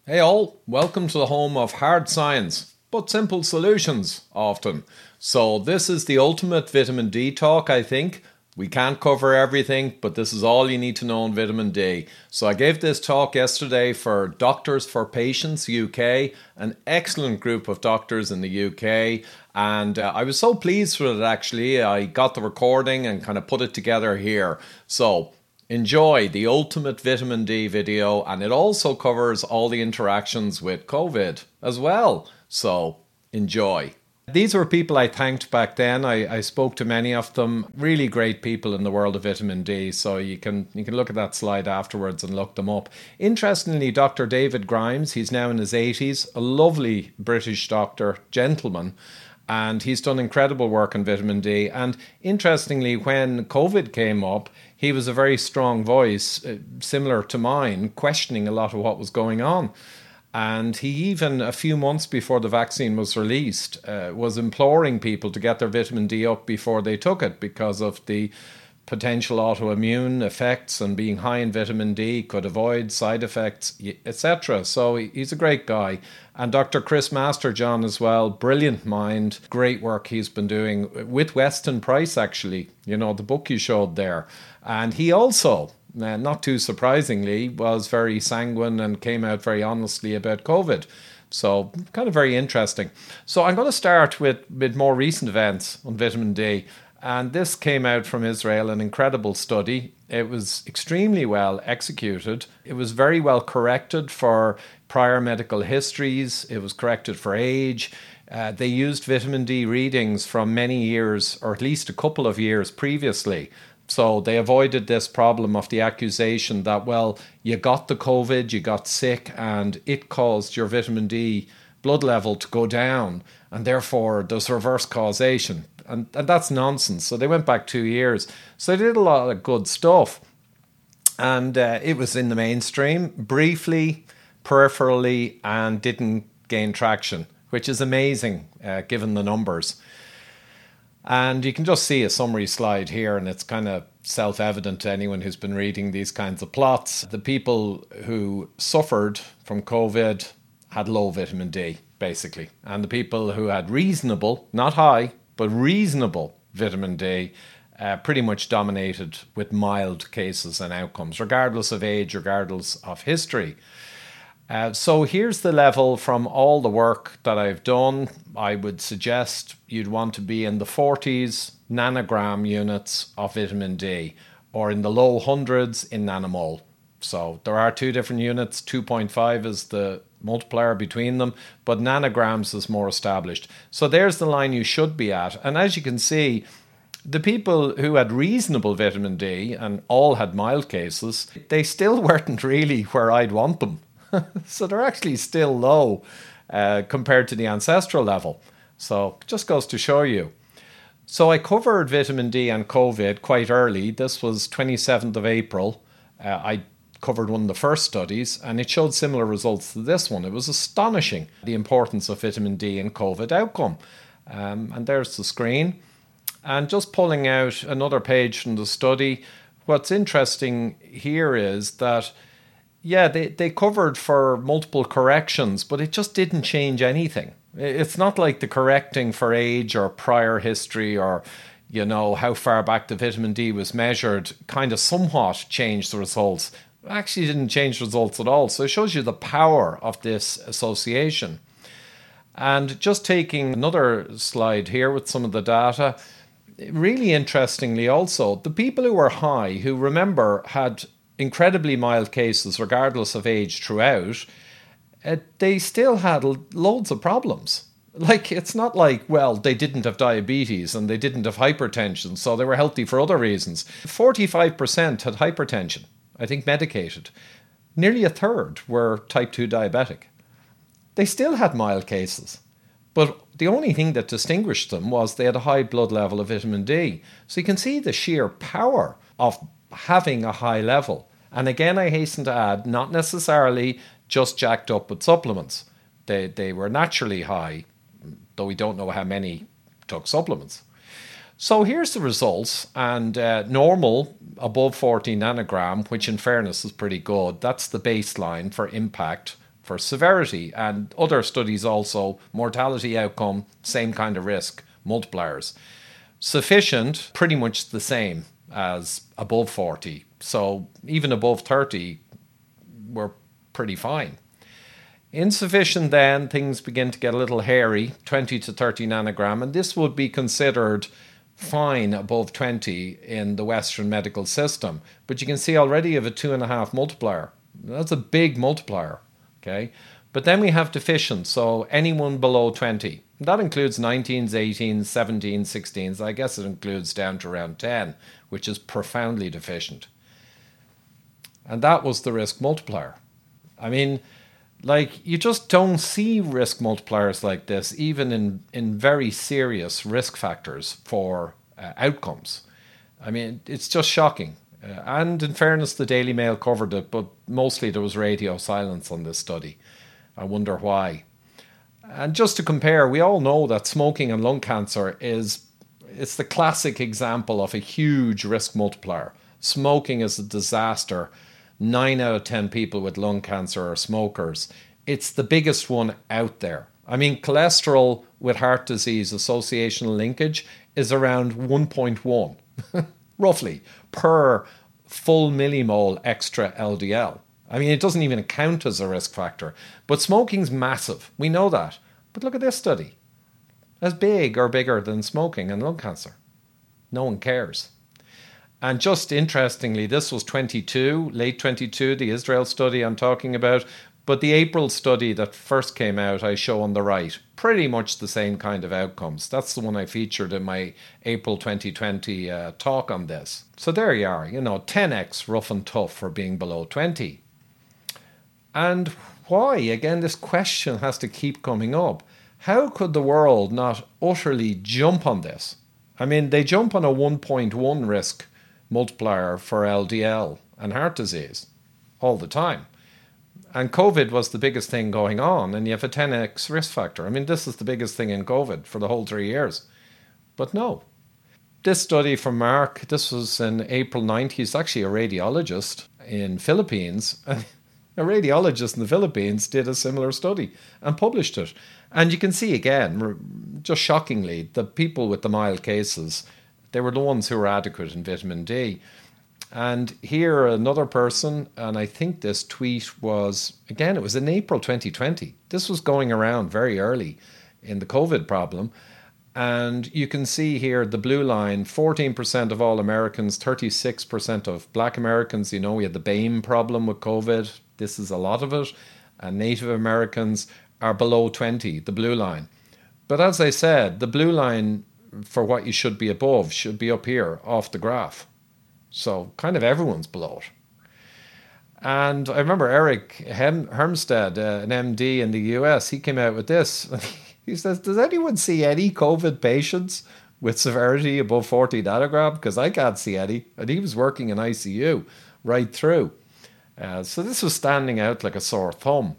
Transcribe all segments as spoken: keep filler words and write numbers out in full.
Hey all, welcome to the home of hard science, but simple solutions often. So this is the ultimate vitamin D talk, I think. We can't cover everything, but this is all you need to know on vitamin D. So I gave this talk yesterday for Doctors for Patients U K, an excellent group of doctors in the U K. And uh, I was so pleased with it actually. I got the recording and kind of put it together here. So enjoy the ultimate vitamin D video, and it also covers all the interactions with COVID as well. So enjoy. These were people I thanked back then. I, I spoke to many of them. Really great people in the world of vitamin D. So you can you can look at that slide afterwards and look them up. Interestingly, Doctor David Grimes, he's now in his eighties, a lovely British doctor, gentleman. And he's done incredible work on vitamin D. And interestingly, when COVID came up, he was a very strong voice, uh, similar to mine, questioning a lot of what was going on. And he even, a few months before the vaccine was released, uh, was imploring people to get their vitamin D up before they took it because of the potential autoimmune effects, and being high in vitamin D could avoid side effects, et cetera. So he's a great guy. And Doctor Chris Masterjohn as well, brilliant mind, great work he's been doing with Weston Price, actually, you know, the book you showed there. And he also, uh, not too surprisingly, was very sanguine and came out very honestly about COVID. So kind of very interesting. So I'm going to start with, with more recent events on vitamin D. And this came out from Israel, an incredible study. It was extremely well executed. It was very well corrected for prior medical histories. It was corrected for age. Uh, they used vitamin D readings from many years, or at least a couple of years previously. So they avoided this problem of the accusation that, well, you got the COVID, you got sick, and it caused your vitamin D blood level to go down, and therefore there's reverse causation. And, and that's nonsense. So they went back two years. So they did a lot of good stuff. And uh, it was in the mainstream, briefly, peripherally, and didn't gain traction, which is amazing uh, given the numbers. And you can just see a summary slide here, and it's kind of self-evident to anyone who's been reading these kinds of plots. The people who suffered from COVID had low vitamin D, basically. And the people who had reasonable, not high, but reasonable vitamin D uh, pretty much dominated with mild cases and outcomes, regardless of age, regardless of history. Uh, so here's the level from all the work that I've done. I would suggest you'd want to be in the forties nanogram units of vitamin D, or in the low hundreds in nanomole. So there are two different units. two point five is the multiplier between them, but nanograms is more established. So there's the line you should be at. And as you can see, the people who had reasonable vitamin D, and all had mild cases, they still weren't really where I'd want them. So they're actually still low uh, compared to the ancestral level. So it just goes to show you. So I covered vitamin D and COVID quite early. This was twenty-seventh of April. Uh, I covered one of the first studies, and it showed similar results to this one. It was astonishing, the importance of vitamin D in COVID outcome. Um, and there's the screen. And just pulling out another page from the study, what's interesting here is that, yeah, they, they covered for multiple corrections, but it just didn't change anything. It's not like the correcting for age or prior history or, you know, how far back the vitamin D was measured kind of somewhat changed the results. Actually didn't change results at all. So it shows you the power of this association. And just taking another slide here with some of the data, really interestingly also, the people who were high, who remember had incredibly mild cases regardless of age throughout, uh, they still had loads of problems. Like, it's not like, well, they didn't have diabetes and they didn't have hypertension, so they were healthy for other reasons. forty-five percent had hypertension, I think medicated. Nearly a third were type two diabetic. They still had mild cases, but the only thing that distinguished them was they had a high blood level of vitamin D. So you can see the sheer power of having a high level. And again, I hasten to add, not necessarily just jacked up with supplements. They, they were naturally high, though we don't know how many took supplements. So here's the results, and uh, normal above forty nanogram, which in fairness is pretty good. That's the baseline for impact for severity, and other studies also, mortality outcome, same kind of risk, multipliers. Sufficient, pretty much the same as above forty. So even above thirty, we're pretty fine. Insufficient, then, things begin to get a little hairy, twenty to thirty nanogram, and this would be considered fine above twenty in the Western medical system. But you can see already you have a two and a half multiplier. That's a big multiplier, okay? But then we have deficient, so anyone below twenty. That includes nineteens, eighteens, seventeens, sixteens. I guess it includes down to around ten, which is profoundly deficient. And that was the risk multiplier. I mean, like, you just don't see risk multipliers like this, even in, in very serious risk factors for uh, outcomes. I mean, it's just shocking. Uh, and in fairness, the Daily Mail covered it, but mostly there was radio silence on this study. I wonder why. And just to compare, we all know that smoking and lung cancer is it's the classic example of a huge risk multiplier. Smoking is a disaster. Nine out of ten people with lung cancer are smokers. It's the biggest one out there. I mean, cholesterol with heart disease associational linkage is around one point one, roughly, per full millimole extra L D L. I mean, it doesn't even count as a risk factor. But smoking's massive. We know that. But look at this study. As big or bigger than smoking and lung cancer. No one cares. And just interestingly, this was twenty-two, late twenty-two, the Israel study I'm talking about. But the April study that first came out, I show on the right, pretty much the same kind of outcomes. That's the one I featured in my April twenty twenty uh, talk on this. So there you are, you know, ten x rough and tough for being below twenty. And why? Again, this question has to keep coming up. How could the world not utterly jump on this? I mean, they jump on a one point one risk multiplier for L D L and heart disease all the time. And COVID was the biggest thing going on, and you have a ten x risk factor. I mean, this is the biggest thing in COVID for the whole three years. But no. This study from Mark, this was in April ninth. He's actually a radiologist in Philippines. A radiologist in the Philippines did a similar study and published it. And you can see again, just shockingly, the people with the mild cases, they were the ones who were adequate in vitamin D. And here another person, and I think this tweet was, again, it was in April twenty twenty. This was going around very early in the COVID problem. And you can see here the blue line, fourteen percent of all Americans, thirty-six percent of black Americans. You know, we had the BAME problem with COVID. This is a lot of it. And Native Americans are below twenty, the blue line. But as I said, the blue line for what you should be above should be up here off the graph. So kind of everyone's below it. And I remember Eric Hem- Hermstead, uh, an M D in the U S, he came out with this. He says, does anyone see any COVID patients with severity above forty nanogram? Because I can't see any. And he was working in I C U right through. Uh, so this was standing out like a sore thumb.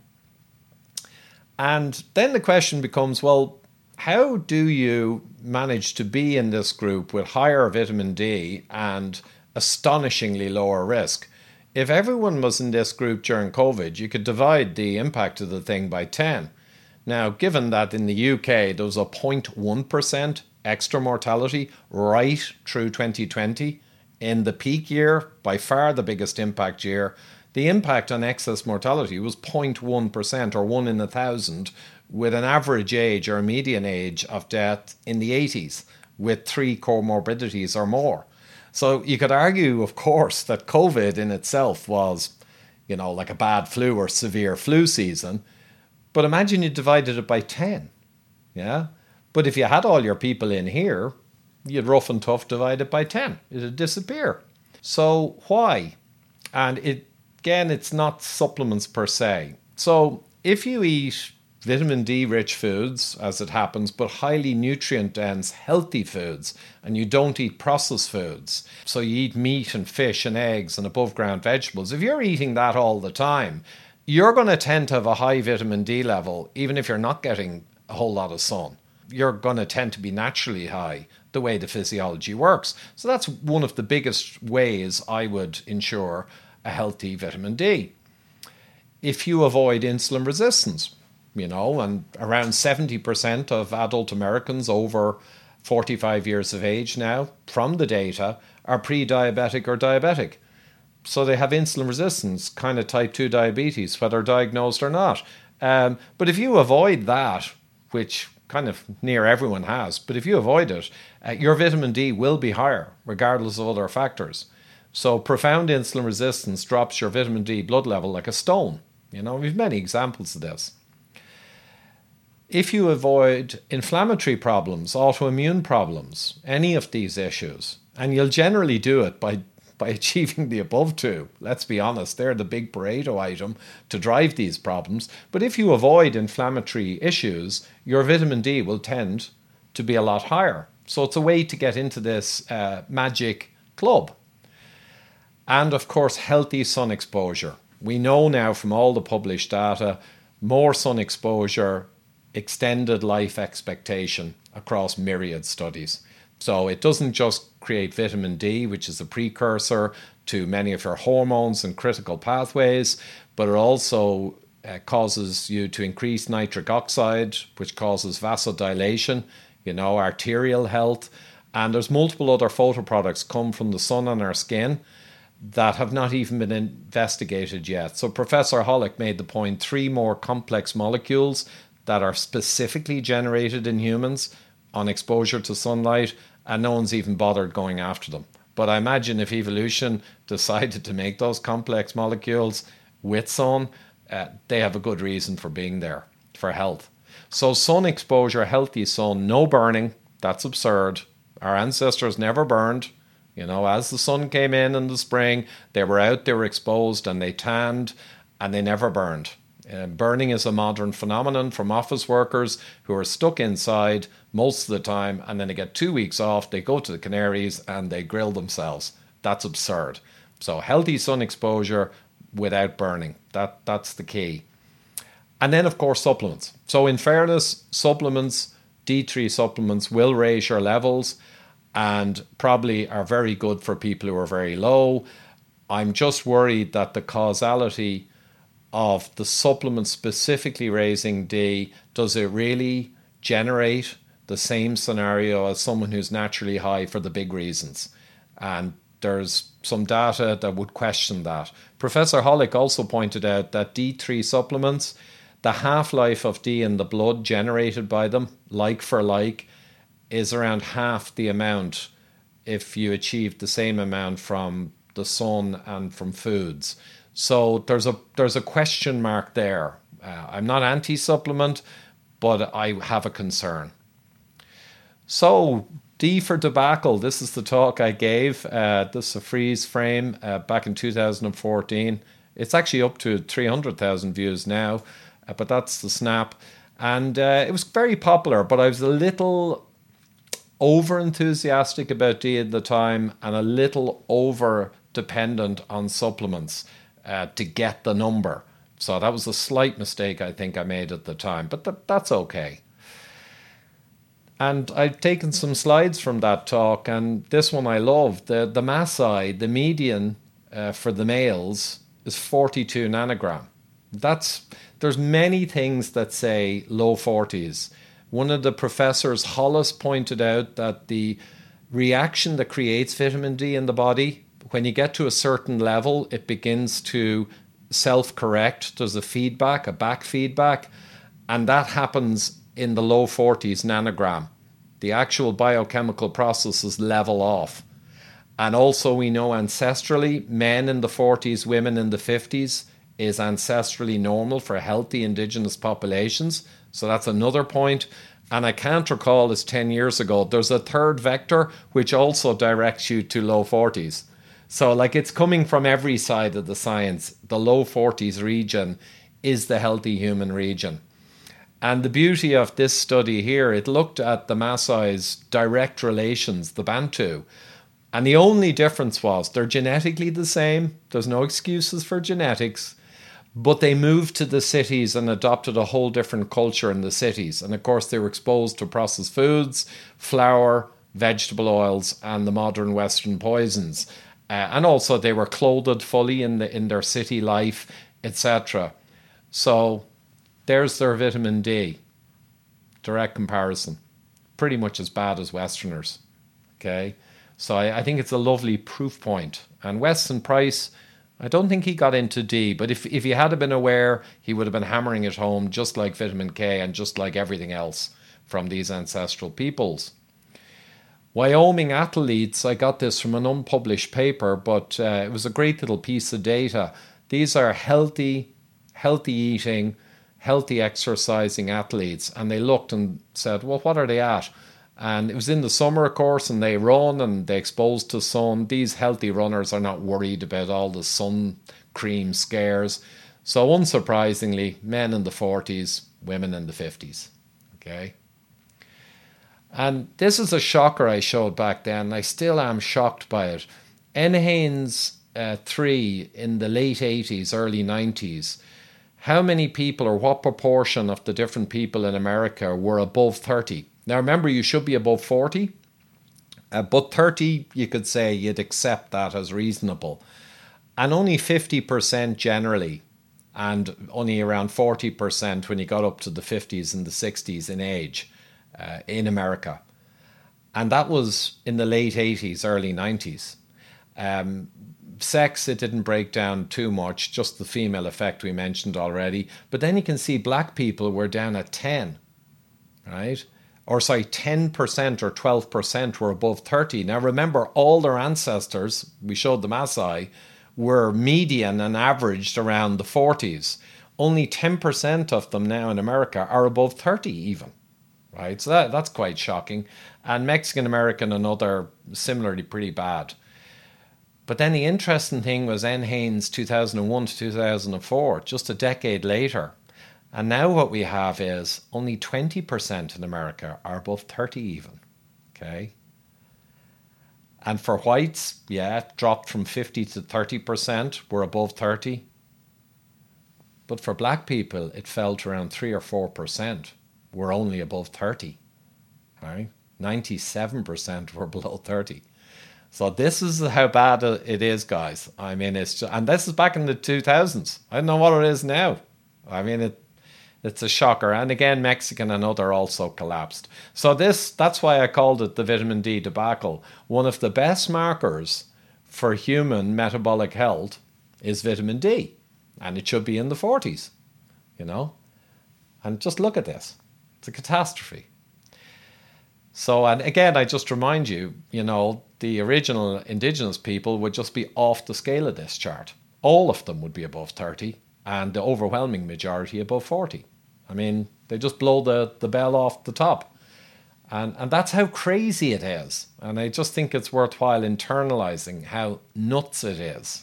And then the question becomes, well, how do you manage to be in this group with higher vitamin D and astonishingly lower risk? If everyone was in this group during COVID, you could divide the impact of the thing by ten. Now, given that in the U K there was a zero point one percent extra mortality right through twenty twenty, in the peak year, by far the biggest impact year, the impact on excess mortality was zero point one percent or one in a thousand, with an average age or median age of death in the eighties, with three comorbidities or more. So you could argue, of course, that COVID in itself was, you know, like a bad flu or severe flu season. But imagine you divided it by ten. Yeah. But if you had all your people in here, you'd rough and tough divide it by ten. It'd disappear. So why? And it, again, it's not supplements per se. So if you eat vitamin D rich foods, as it happens, but highly nutrient dense, healthy foods, and you don't eat processed foods, so you eat meat and fish and eggs and above ground vegetables, if you're eating that all the time, you're going to tend to have a high vitamin D level, even if you're not getting a whole lot of sun. You're going to tend to be naturally high, the way the physiology works. So that's one of the biggest ways I would ensure a healthy vitamin D. if you avoid insulin resistance, you know, and around seventy percent of adult Americans over forty-five years of age now, from the data, are pre-diabetic or diabetic. So they have insulin resistance, kind of type two diabetes, whether diagnosed or not. Um, but if you avoid that, which kind of near everyone has, but if you avoid it, uh, your vitamin D will be higher, regardless of other factors. So profound insulin resistance drops your vitamin D blood level like a stone. You know, we've many examples of this. If you avoid inflammatory problems, autoimmune problems, any of these issues, and you'll generally do it by, by achieving the above two, let's be honest, they're the big Pareto item to drive these problems. But if you avoid inflammatory issues, your vitamin D will tend to be a lot higher. So it's a way to get into this uh, magic club. And of course, healthy sun exposure. We know now from all the published data, more sun exposure, extended life expectation across myriad studies. So it doesn't just create vitamin D, which is a precursor to many of your hormones and critical pathways, but it also uh, causes you to increase nitric oxide, which causes vasodilation, you know, arterial health. And there's multiple other photoproducts come from the sun on our skin that have not even been investigated yet. So Professor Hollick made the point, three more complex molecules that are specifically generated in humans on exposure to sunlight, and no one's even bothered going after them. But I imagine if evolution decided to make those complex molecules with sun, uh, they have a good reason for being there, for health. So sun exposure, healthy sun, no burning, that's absurd. Our ancestors never burned. You know, as the sun came in in the spring, they were out, they were exposed, and they tanned, and they never burned. Uh, burning is a modern phenomenon from office workers who are stuck inside most of the time, and then they get two weeks off, they go to the Canaries, and they grill themselves. That's absurd. So healthy sun exposure without burning, that that's the key. And then, of course, supplements. So in fairness, supplements, D three supplements will raise your levels and probably are very good for people who are very low. I'm just worried that the causality of the supplement specifically raising D, does it really generate the same scenario as someone who's naturally high for the big reasons? And there's some data that would question that. Professor Hollick also pointed out that D three supplements, the half-life of D in the blood generated by them, like for like, is around half the amount if you achieve the same amount from the sun and from foods. So there's a there's a question mark there. Uh, I'm not anti-supplement, but I have a concern. So D for debacle. This is the talk I gave. Uh, this is a freeze frame uh, back in two thousand fourteen. It's actually up to three hundred thousand views now, uh, but that's the snap. And uh, it was very popular, but I was a little over-enthusiastic about D at the time and a little over-dependent on supplements uh, to get the number. So that was a slight mistake I think I made at the time, but th- that's okay. And I've taken some slides from that talk, and this one I love. The, the MASI, the median uh, for the males, is forty-two nanogram. That's there's many things that say low forties. One of the professors, Hollis, pointed out that the reaction that creates vitamin D in the body, when you get to a certain level, it begins to self-correct. There's a feedback, a back feedback, and that happens in the low forties nanogram. The actual biochemical processes level off. And also we know ancestrally, men in the forties, women in the fifties is ancestrally normal for healthy indigenous populations. So that's another point. And I can't recall, it's ten years ago, there's a third vector which also directs you to low forties. So like it's coming from every side of the science. The low forties region is the healthy human region. And the beauty of this study here, it looked at the Maasai's direct relations, the Bantu. And the only difference was they're genetically the same. There's no excuses for genetics. But they moved to the cities and adopted a whole different culture in the cities. And of course, they were exposed to processed foods, flour, vegetable oils, and the modern Western poisons. Uh, and also, they were clothed fully in the in their city life, et cetera. So there's their vitamin D. Direct comparison. Pretty much as bad as Westerners. Okay? So I, I think it's a lovely proof point. And Weston Price, I don't think he got into D, but if, if he had been aware, he would have been hammering it home just like vitamin K and just like everything else from these ancestral peoples. Wyoming athletes, I got this from an unpublished paper, but uh, it was a great little piece of data. These are healthy, healthy eating, healthy exercising athletes, and they looked and said, well, what are they at? And it was in the summer, of course, and they run and they exposed to sun. These healthy runners are not worried about all the sun cream scares. So unsurprisingly, men in the forties, women in the fifties. Okay. And this is a shocker I showed back then. I still am shocked by it. NHANES uh, three in the late eighties, early nineties. How many people or what proportion of the different people in America were above thirty? Now remember, you should be above forty. Uh, but thirty, you could say you'd accept that as reasonable. And only fifty percent generally. And only around forty percent when you got up to the fifties and the sixties in age. Uh, in America. And that was in the late eighties, early nineties. Um, sex, it didn't break down too much, just the female effect we mentioned already. But then you can see black people were down at ten, right? Or sorry, ten percent or twelve percent were above thirty. Now remember, all their ancestors, we showed the Maasai, were median and averaged around the forties. Only ten percent of them now in America are above thirty even. Right, so that, that's quite shocking. And Mexican American and other similarly pretty bad. But then the interesting thing was NHANES two thousand one to two thousand four, just a decade later. And now what we have is only twenty percent in America are above thirty even. Okay. And for whites, yeah, it dropped from fifty to thirty percent. We're above thirty. But for black people, it fell to around three or four percent. Were only above thirty. Right? ninety-seven percent were below thirty. So this is how bad it is, guys. I mean, it's just, and this is back in the two thousands. I don't know what it is now. I mean, it it's a shocker. And again, Mexican and other also collapsed. So this that's why I called it the vitamin D debacle. One of the best markers for human metabolic health is vitamin D, and it should be in the forties. You know, and just look at this. It's a catastrophe. So, and again, I just remind you, you know, the original indigenous people would just be off the scale of this chart. All of them would be above thirty, and the overwhelming majority above forty. I mean, they just blow the, the bell off the top. And, and that's how crazy it is. And I just think it's worthwhile internalizing how nuts it is.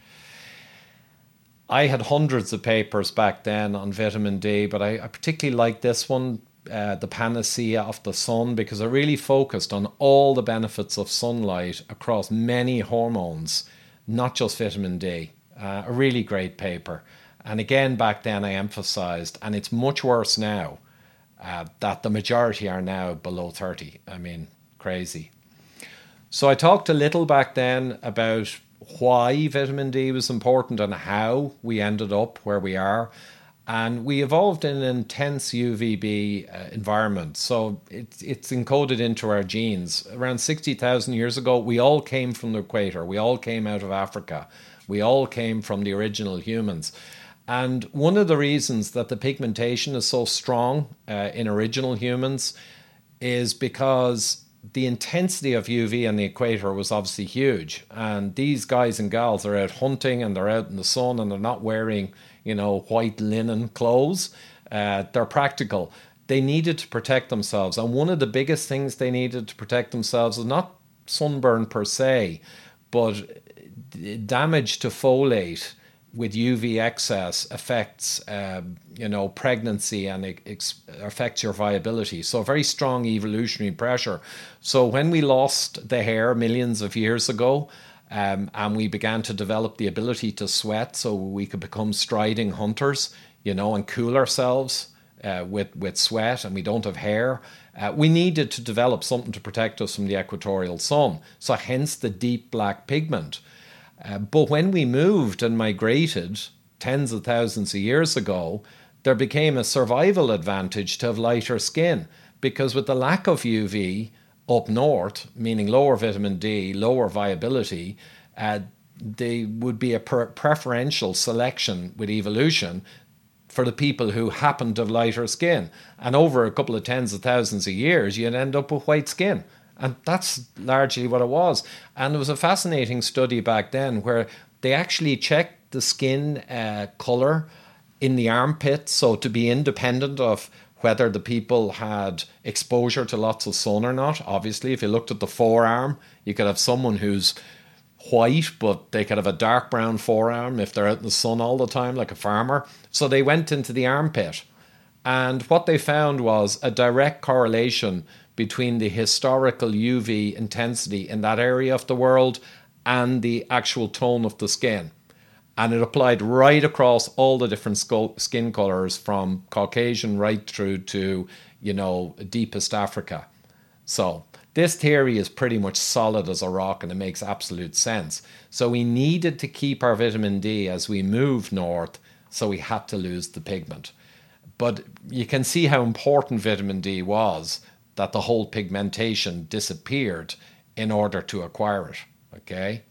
I had hundreds of papers back then on vitamin D, but I, I particularly like this one, uh, The Panacea of the Sun, because it really focused on all the benefits of sunlight across many hormones, not just vitamin D. Uh, a really great paper. And again, back then I emphasized, and it's much worse now, uh, that the majority are now below thirty. I mean, crazy. So I talked a little back then about why vitamin D was important and how we ended up where we are. And we evolved in an intense U V B uh, environment. So it's, it's encoded into our genes. Around sixty thousand years ago, we all came from the equator. We all came out of Africa. We all came from the original humans. And one of the reasons that the pigmentation is so strong uh, in original humans is because the intensity of U V on the equator was obviously huge. And these guys and gals are out hunting and they're out in the sun and they're not wearing, you know, white linen clothes. Uh, they're practical. They needed to protect themselves. And one of the biggest things they needed to protect themselves was not sunburn per se, but damage to folate with U V excess affects, uh, you know, pregnancy and it ex- affects your viability. So very strong evolutionary pressure. So when we lost the hair millions of years ago, um, and we began to develop the ability to sweat so we could become striding hunters, you know, and cool ourselves uh, with, with sweat, and we don't have hair, uh, we needed to develop something to protect us from the equatorial sun. So hence the deep black pigment. Uh, but when we moved and migrated, tens of thousands of years ago, there became a survival advantage to have lighter skin, because with the lack of U V up north, meaning lower vitamin D, lower viability, uh, there would be a per- preferential selection with evolution for the people who happen to have lighter skin. And over a couple of tens of thousands of years, you'd end up with white skin. And that's largely what it was. And there was a fascinating study back then where they actually checked the skin uh, colour in the armpit, so to be independent of whether the people had exposure to lots of sun or not. Obviously, if you looked at the forearm, you could have someone who's white, but they could have a dark brown forearm if they're out in the sun all the time, like a farmer. So they went into the armpit. And what they found was a direct correlation between the historical U V intensity in that area of the world and the actual tone of the skin. And it applied right across all the different skin colours, from Caucasian right through to, you know, deepest Africa. So this theory is pretty much solid as a rock, and it makes absolute sense. So we needed to keep our vitamin D as we moved north, so we had to lose the pigment. But you can see how important vitamin D was, that the whole pigmentation disappeared in order to acquire it. Okay?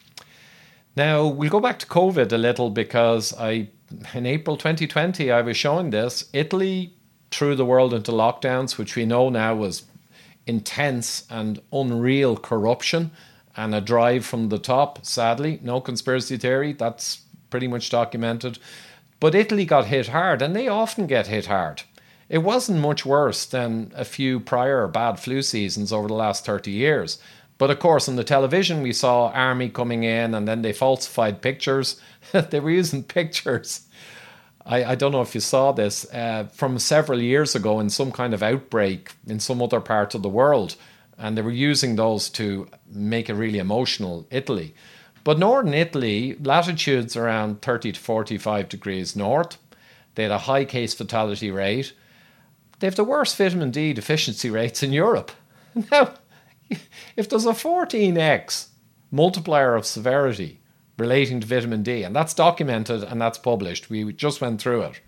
Now, we'll go back to COVID a little, because I, in April twenty twenty, I was showing this. Italy threw the world into lockdowns, which we know now was intense and unreal corruption and a drive from the top, sadly. No conspiracy theory, that's pretty much documented. But Italy got hit hard, and they often get hit hard. It wasn't much worse than a few prior bad flu seasons over the last thirty years. But of course, on the television, we saw army coming in, and then they falsified pictures. They were using pictures. I, I don't know if you saw this, uh, from several years ago in some kind of outbreak in some other part of the world. And they were using those to make it really emotional, Italy. But northern Italy, latitudes around thirty to forty-five degrees north. They had a high case fatality rate. They have the worst vitamin D deficiency rates in Europe. Now, if there's a fourteen x multiplier of severity relating to vitamin D, and that's documented and that's published, we just went through it.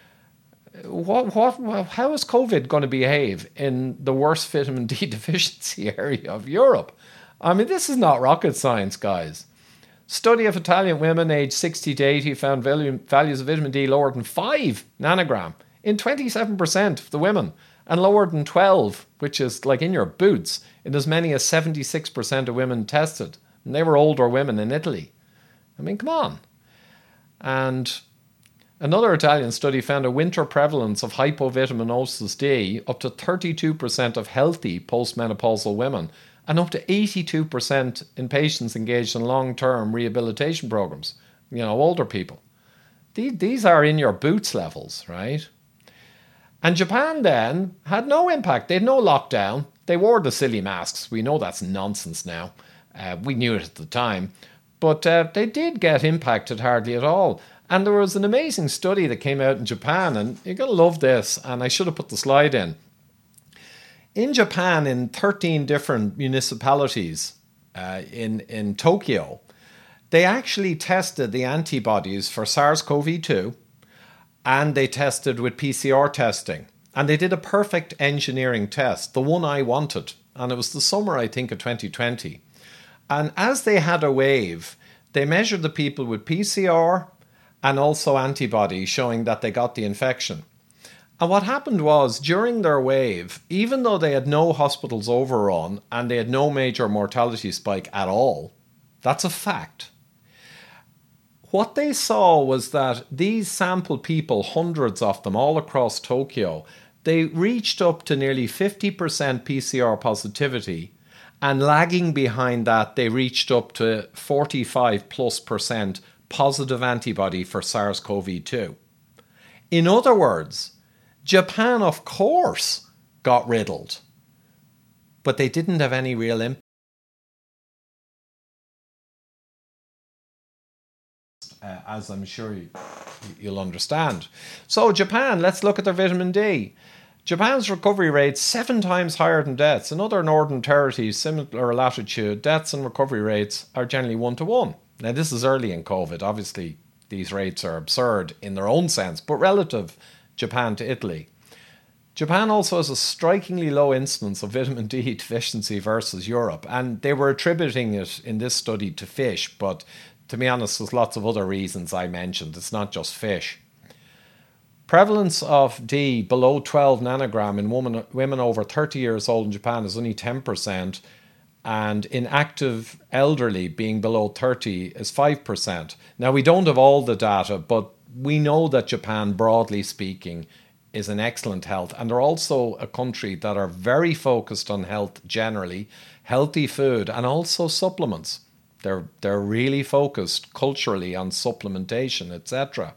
What, what, how is COVID going to behave in the worst vitamin D deficiency area of Europe? I mean, this is not rocket science, guys. Study of Italian women aged sixty to eighty found values of vitamin D lower than five nanogram in twenty-seven percent of the women, and lower than twelve, which is like in your boots, in as many as seventy-six percent of women tested. And they were older women in Italy. I mean, come on. And another Italian study found a winter prevalence of hypovitaminosis D up to thirty-two percent of healthy postmenopausal women, and up to eighty-two percent in patients engaged in long-term rehabilitation programs, you know, older people. These are in your boots levels, right? And Japan then had no impact. They had no lockdown. They wore the silly masks. We know that's nonsense now. Uh, we knew it at the time. But uh, they did get impacted hardly at all. And there was an amazing study that came out in Japan, and you're going to love this, and I should have put the slide in. In Japan, in thirteen different municipalities uh, in, in Tokyo, they actually tested the antibodies for SARS-C o V two, and they tested with P C R testing. And they did a perfect engineering test, the one I wanted. And it was the summer, I think, of twenty twenty. And as they had a wave, they measured the people with P C R and also antibodies showing that they got the infection. And what happened was, during their wave, even though they had no hospitals overrun and they had no major mortality spike at all, that's a fact. What they saw was that these sample people, hundreds of them all across Tokyo, they reached up to nearly fifty percent P C R positivity, and lagging behind that, they reached up to forty-five plus percent positive antibody for SARS-C o V two. In other words, Japan, of course, got riddled, but they didn't have any real impact. Uh, as I'm sure you, you'll understand. So Japan, let's look at their vitamin D. Japan's recovery rate seven times higher than deaths. In other northern territories, similar latitude, deaths and recovery rates are generally one to one. Now, this is early in COVID. Obviously, these rates are absurd in their own sense, but relative Japan to Italy. Japan also has a strikingly low incidence of vitamin D deficiency versus Europe, and they were attributing it in this study to fish, but to be honest, there's lots of other reasons I mentioned. It's not just fish. Prevalence of D below twelve nanogram in women, women over thirty years old in Japan is only ten percent, and in active elderly being below thirty is five percent. Now, we don't have all the data, but we know that Japan, broadly speaking, is an excellent health, and they're also a country that are very focused on health generally, healthy food, and also supplements. They're they're really focused culturally on supplementation, et cetera.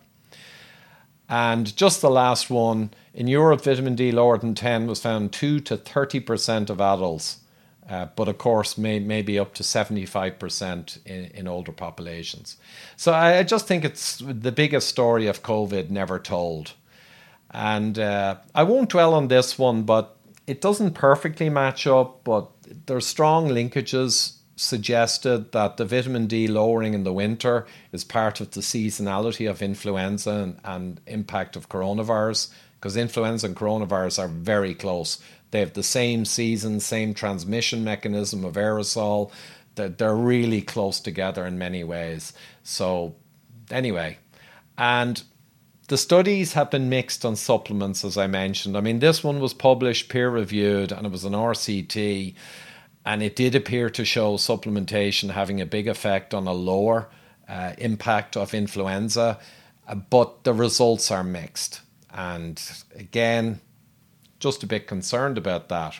And just the last one, in Europe, vitamin D lower than ten was found two to thirty percent of adults, uh, but of course may maybe up to seventy-five percent in, in older populations. So I, I just think it's the biggest story of COVID never told. And uh, I won't dwell on this one, but it doesn't perfectly match up, but there's strong linkages suggested that the vitamin D lowering in the winter is part of the seasonality of influenza and, and impact of coronavirus, because influenza and coronavirus are very close. They have the same season, same transmission mechanism of aerosol. They're, they're really close together in many ways. So anyway, and the studies have been mixed on supplements, as I mentioned. I mean, this one was published, peer-reviewed, and it was an R C T, and it did appear to show supplementation having a big effect on a lower uh, impact of influenza, uh, but the results are mixed. And again, just a bit concerned about that.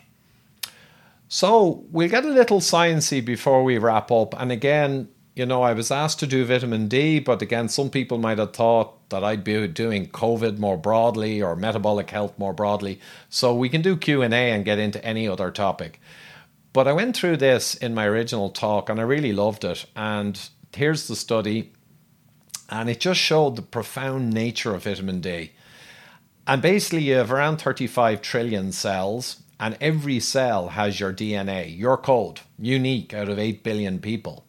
So we'll get a little sciencey before we wrap up. And again, you know, I was asked to do vitamin D, but again, some people might have thought that I'd be doing COVID more broadly or metabolic health more broadly. So we can do Q and A and get into any other topic. But I went through this in my original talk and I really loved it. And here's the study. And it just showed the profound nature of vitamin D. And basically you have around thirty-five trillion cells, and every cell has your D N A, your code, unique out of eight billion people.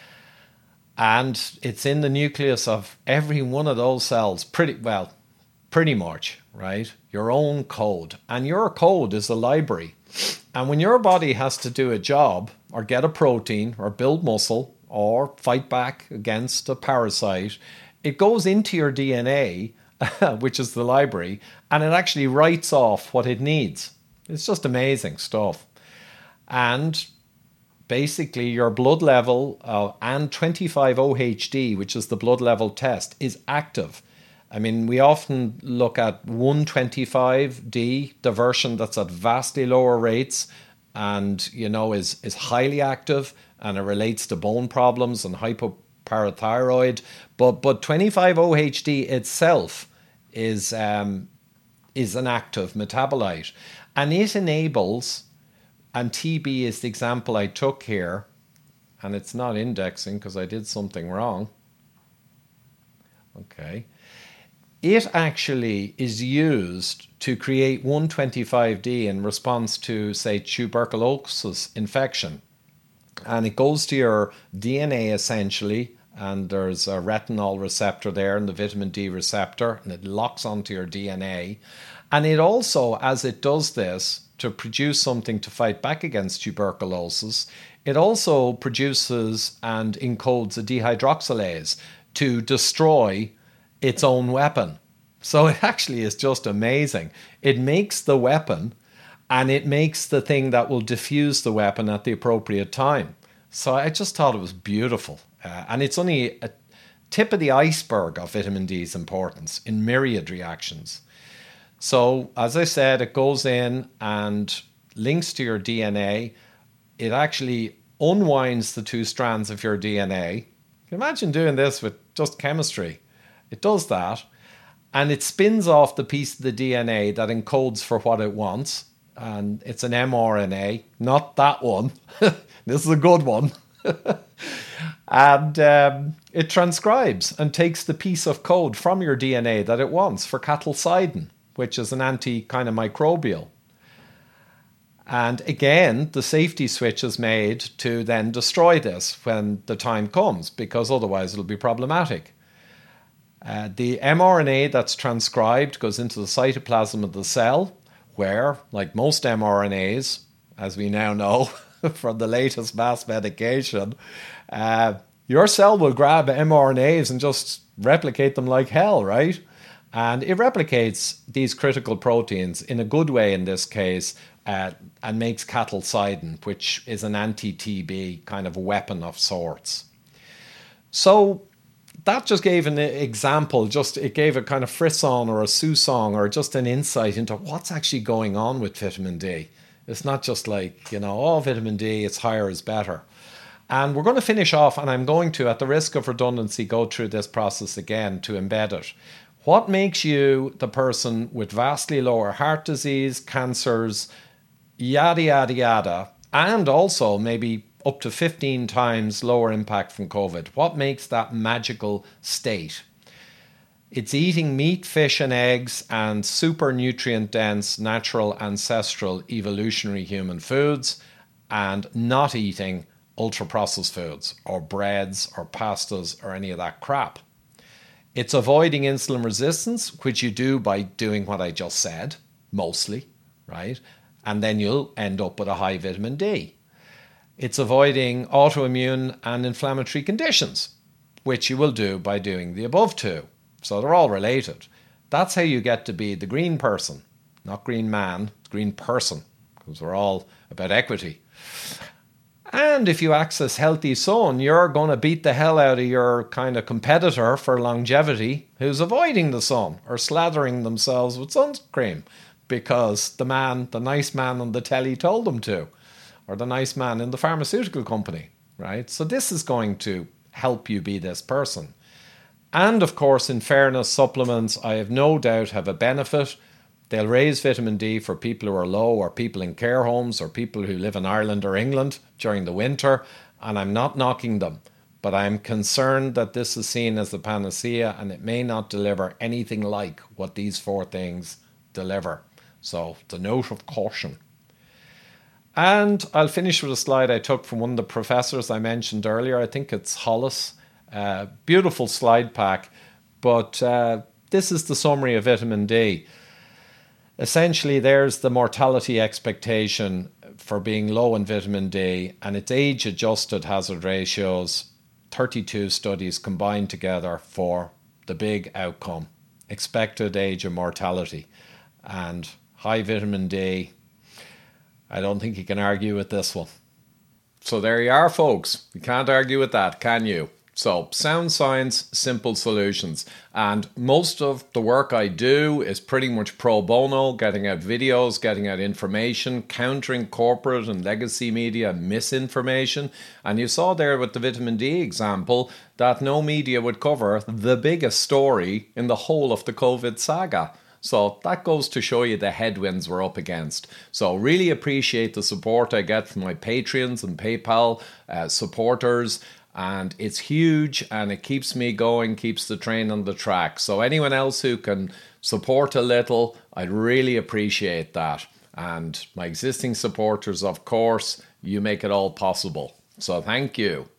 And it's in the nucleus of every one of those cells, pretty well, pretty much, right? Your own code. And your code is a library. And when your body has to do a job or get a protein or build muscle or fight back against a parasite, it goes into your D N A, which is the library, and it actually writes off what it needs. It's just amazing stuff. And basically, your blood level uh, and twenty-five O H D, which is the blood level test, is active. I mean, we often look at one twenty-five D, the version that's at vastly lower rates and, you know, is, is highly active, and it relates to bone problems and hypoparathyroid. But but twenty-five O H D itself is um, is an active metabolite, and it enables. And T B is the example I took here, and it's not indexing because I did something wrong. Okay. It actually is used to create one twenty-five D in response to, say, tuberculosis infection. And it goes to your D N A essentially, and there's a retinol receptor there and the vitamin D receptor, and it locks onto your D N A. And it also, as it does this, to produce something to fight back against tuberculosis, it also produces and encodes a dehydroxylase to destroy its own weapon. So it actually is just amazing. It makes the weapon, and it makes the thing that will diffuse the weapon at the appropriate time. So I just thought it was beautiful. Uh, and it's only a tip of the iceberg of vitamin D's importance in myriad reactions. So, as I said, it goes in and links to your D N A. It actually unwinds the two strands of your D N A. Imagine doing this with just chemistry. It does that. And it spins off the piece of the D N A that encodes for what it wants. And it's an mRNA, not that one. This is a good one. And um, it transcribes and takes the piece of code from your D N A that it wants for catalcidin, which is an anti kind of microbial. And again, the safety switch is made to then destroy this when the time comes, because otherwise it'll be problematic. Uh, the mRNA that's transcribed goes into the cytoplasm of the cell, where, like most mRNAs, as we now know from the latest mass medication, uh, your cell will grab mRNAs and just replicate them like hell, right? And it replicates these critical proteins in a good way in this case, uh, and makes catalcidin, which is an anti-T B kind of weapon of sorts. So that just gave an example, just it gave a kind of frisson or a sousson or just an insight into what's actually going on with vitamin D. It's not just like, you know, oh, vitamin D, it's higher is better. And we're going to finish off, and I'm going to, at the risk of redundancy, go through this process again to embed it. What makes you the person with vastly lower heart disease, cancers, yada, yada, yada, and also maybe up to fifteen times lower impact from COVID? What makes that magical state? It's eating meat, fish, and eggs and super nutrient dense, natural, ancestral, evolutionary human foods, and not eating ultra processed foods or breads or pastas or any of that crap. It's avoiding insulin resistance, which you do by doing what I just said, mostly, right? And then you'll end up with a high vitamin D. It's avoiding autoimmune and inflammatory conditions, which you will do by doing the above two. So they're all related. That's how you get to be the green person, not green man, green person, because we're all about equity. And if you access healthy sun, you're going to beat the hell out of your kind of competitor for longevity who's avoiding the sun or slathering themselves with sunscreen because the man, the nice man on the telly told them to, or the nice man in the pharmaceutical company, right? So this is going to help you be this person. And of course, in fairness, supplements, I have no doubt, have a benefit. They'll raise vitamin D for people who are low or people in care homes or people who live in Ireland or England during the winter. And I'm not knocking them, but I'm concerned that this is seen as the panacea and it may not deliver anything like what these four things deliver. So the note of caution. And I'll finish with a slide I took from one of the professors I mentioned earlier. I think it's Hollis. Uh, beautiful slide pack. But uh, this is the summary of vitamin D. Essentially, there's the mortality expectation for being low in vitamin D, and its age-adjusted hazard ratios, thirty-two studies combined together for the big outcome, expected age of mortality. And high vitamin D, I don't think you can argue with this one. So there you are, folks. You can't argue with that, can you? So, sound science, simple solutions. And most of the work I do is pretty much pro bono, getting out videos, getting out information, countering corporate and legacy media misinformation. And you saw there with the vitamin D example that no media would cover the biggest story in the whole of the COVID saga. So that goes to show you the headwinds we're up against. So really appreciate the support I get from my Patreons and PayPal uh, supporters. And it's huge and it keeps me going, keeps the train on the track. So anyone else who can support a little, I'd really appreciate that. And my existing supporters, of course, you make it all possible. So thank you.